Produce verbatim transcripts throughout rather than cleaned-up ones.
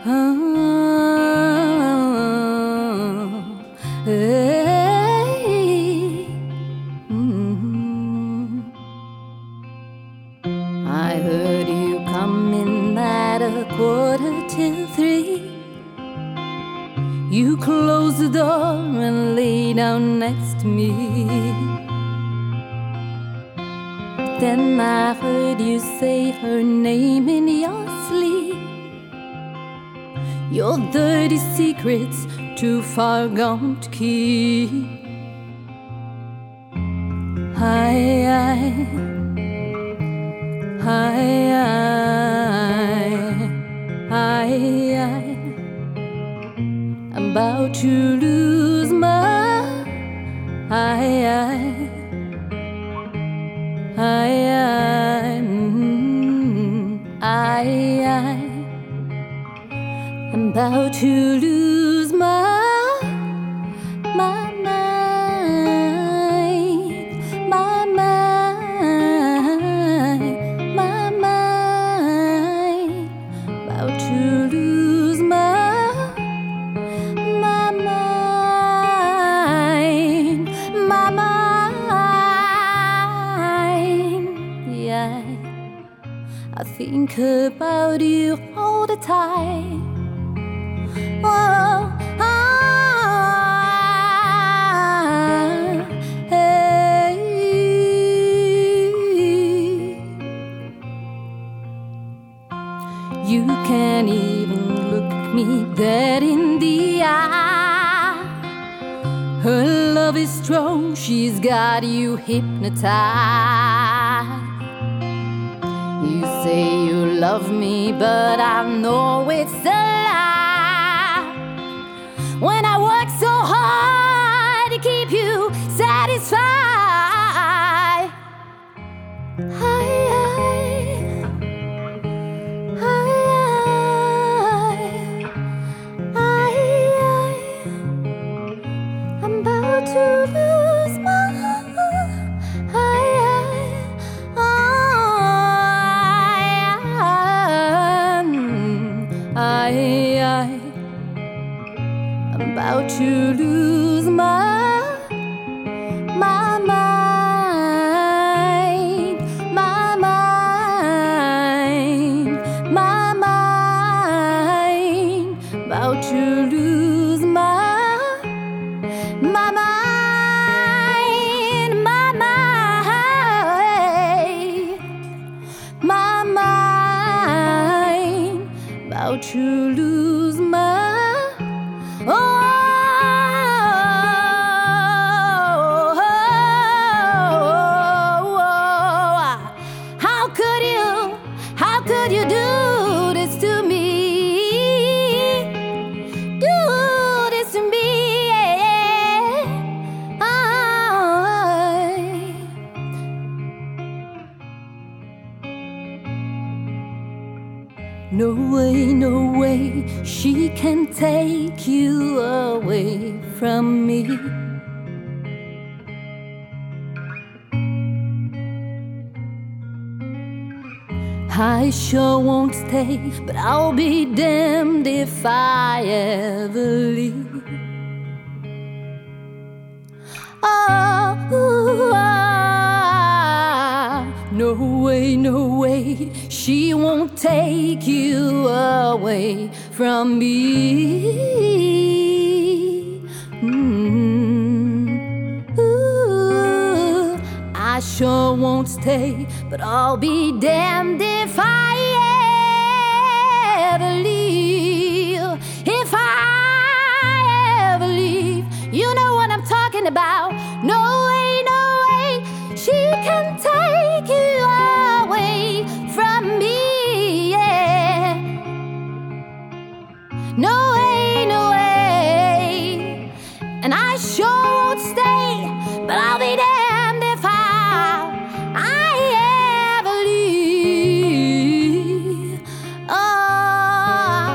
hey, mm. I heard you coming at a quarter till three. You closed the door and lay down next to me. Then I heard you say her name in your sleep. Your dirty secrets too far gone to keep. Hi, I, hi, I, I, I, I'm about to lose my I, I, I, I, mm, I, I, I'm about to lose my, my mind, my mind, my mind, about to lose my, my mind, my mind, yeah, I think about you all the time. Oh, ah, hey. You can't even look me dead in the eye. Her love is strong, she's got you hypnotized. You say you love me, but I know it's a lie. When I work so hard to keep you satisfied, I, I, I, I, I'm about to lose my I, I, I, I'm about to lose my, my mind, my mind, my mind, about to lose my, my mind, my mind, my mind, about to lose my, oh, oh, oh, oh, how could you, how could you do this to me, do this to me, I, no way, no way, she can take you away from me. I sure won't stay, but I'll be damned if I ever leave. Oh, ah, no way, no way, she won't take you away from me. Mm. Ooh, I sure won't stay, but I'll be damned if I ever leave. If I ever leave, you know what I'm talking about. No way, no way, she can take you away from me, yeah. No way, no way, and I sure won't stay, but I'll be damned if I, I ever leave. Oh,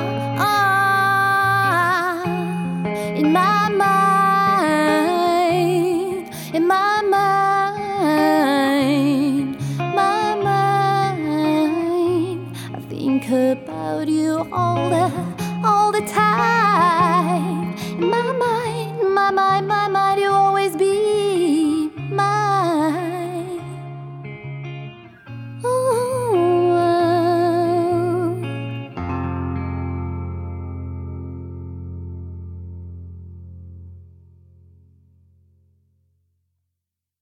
oh, in my mind, in my mind, my mind, I think about you all the, my, my.